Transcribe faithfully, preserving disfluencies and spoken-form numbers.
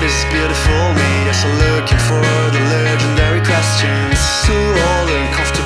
is beautiful me. Yes, I'm looking for the legendary questions. So all uncomfortable